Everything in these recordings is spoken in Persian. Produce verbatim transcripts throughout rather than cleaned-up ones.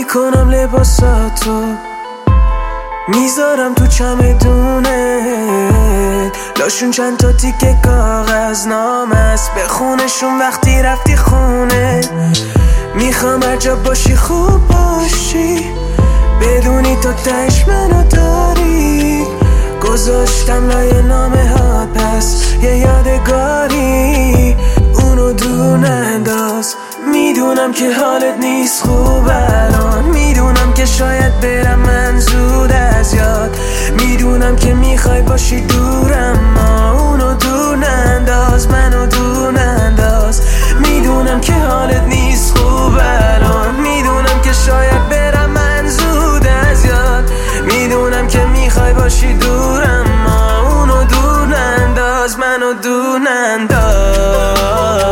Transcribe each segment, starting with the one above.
میکنم لباساتو میذارم تو چمدونه، لاشون چند تا تیکه کاغذ نام است، بخونشون وقتی رفتی خونه. میخوام هر جا باشی خوب باشی، بدونی تو تهش منو داری. گذاشتم لای نامه ها پس یه یادگاری، اونو دور ننداز. میدونم که حالت نیست خوب الان، میدونم که شاید برم من زود از یاد، میدونم که میخوای باشی دورم، ما اونو دور ننداز، منو دور ننداز. میدونم که حالت نیست خوب الان، میدونم که شاید برم من زود از یاد، میدونم که میخوای باشی دورم، ما اونو دور ننداز، منو دور ننداز.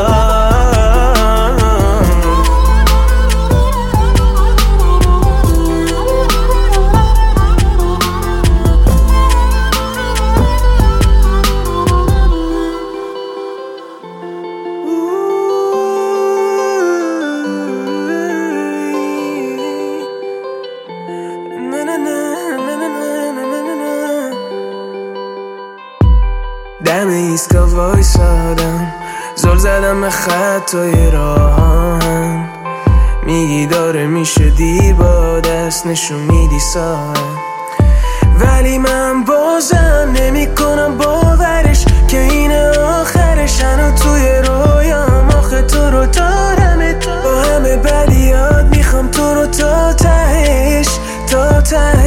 دم ایسکا وایسادم، زل زدم به خطای راهان، میگی داره میشه دی با دست نشون میدی ساعت، ولی من بازم نمی کنم باورش که اینه آخرش. هنو توی رویام آخه تو رو دارمت، با همه بدیات میخوام تو رو تا تهش، تا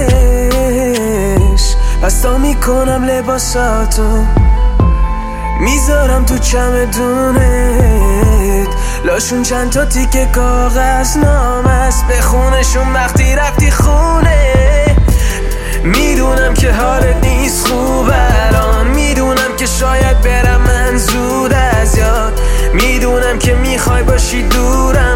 تهش. پس تا میکنم لباساتو میذارم تو چمدونت، لاشون چند تا تیکه کاغذ نام است، بخونشون وقتی رفتی خونه. میدونم که حالت نیست خوب الان، میدونم که شاید برم من زود از یاد، میدونم که میخوای باشی دورم،